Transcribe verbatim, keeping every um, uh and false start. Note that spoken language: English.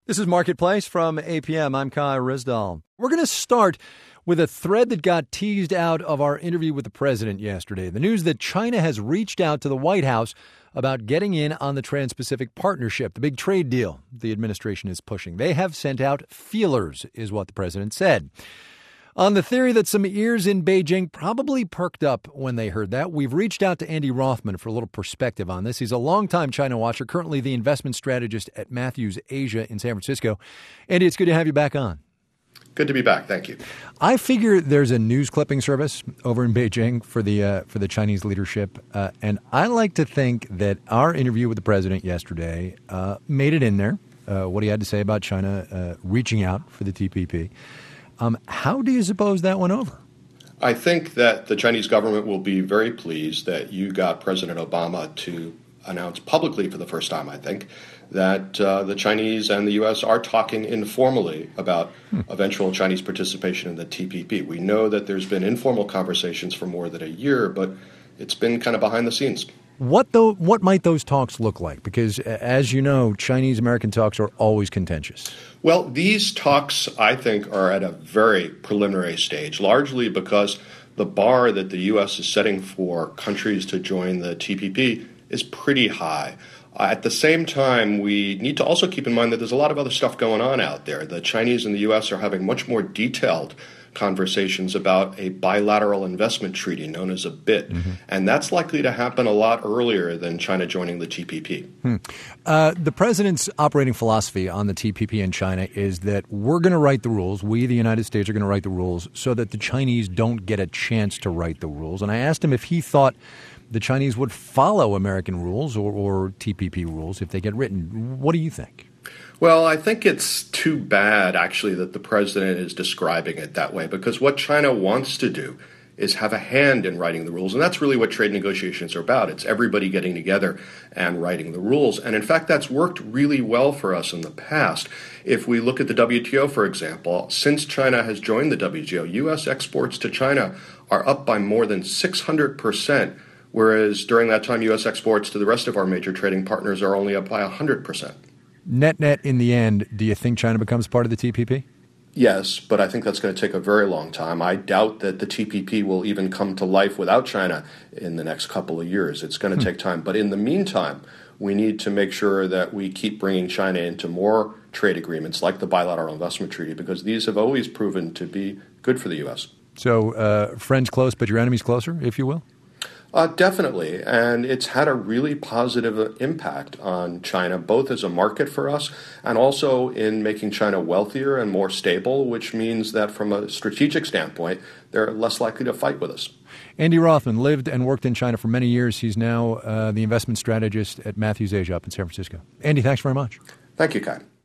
This is Marketplace from A P M. I'm Kai Rizdal. We're going to start with a thread that got teased out of our interview with the president yesterday. The news that China has reached out to the White House about getting in on the Trans-Pacific Partnership, the big trade deal the administration is pushing. They have sent out feelers, is what the president said. On the theory that some ears in Beijing probably perked up when they heard that, we've reached out to Andy Rothman for a little perspective on this. He's a longtime China watcher, currently the investment strategist at Matthews Asia in San Francisco. Andy, it's good to have you back on. Good to be back. Thank you. I figure there's a news clipping service over in Beijing for the uh, for the Chinese leadership, uh, and I like to think that our interview with the president yesterday uh, made it in there, uh, what he had to say about China uh, reaching out for the T P P. Um, how do you suppose that went over? I think that the Chinese government will be very pleased that you got President Obama to announce publicly for the first time, I think, that uh, the Chinese and the U S are talking informally about hmm. eventual Chinese participation in the T P P. We know that there's been informal conversations for more than a year, but it's been kind of behind the scenes. What though? What might those talks look like? Because, as you know, Chinese-American talks are always contentious. Well, these talks, I think, are at a very preliminary stage, largely because the bar that the U S is setting for countries to join the T P P is pretty high. Uh, at the same time, we need to also keep in mind that there's a lot of other stuff going on out there. The Chinese and the U S are having much more detailed conversations about a bilateral investment treaty known as a B I T, mm-hmm. and that's likely to happen a lot earlier than China joining the T P P. Hmm. Uh, the president's operating philosophy on the T P P in China is that we're going to write the rules. We, the United States, are going to write the rules so that the Chinese don't get a chance to write the rules. And I asked him if he thought the Chinese would follow American rules or, or T P P rules if they get written. What do you think? Well, I think it's too bad, actually, that the president is describing it that way, because what China wants to do is have a hand in writing the rules. And that's really what trade negotiations are about. It's everybody getting together and writing the rules. And in fact, that's worked really well for us in the past. If we look at the W T O, for example, since China has joined the W T O, U S exports to China are up by more than six hundred percent, whereas during that time, U S exports to the rest of our major trading partners are only up by one hundred percent. Net-net, in the end, do you think China becomes part of the T P P? Yes, but I think that's going to take a very long time. I doubt that the T P P will even come to life without China in the next couple of years. It's going to hmm. take time. But in the meantime, we need to make sure that we keep bringing China into more trade agreements like the bilateral investment treaty, because these have always proven to be good for the U S. So uh, friends close, but your enemies closer, if you will? Uh, definitely, and it's had a really positive impact on China, both as a market for us and also in making China wealthier and more stable, which means that from a strategic standpoint, they're less likely to fight with us. Andy Rothman lived and worked in China for many years. He's now uh, the investment strategist at Matthews Asia up in San Francisco. Andy, thanks very much. Thank you, Kai.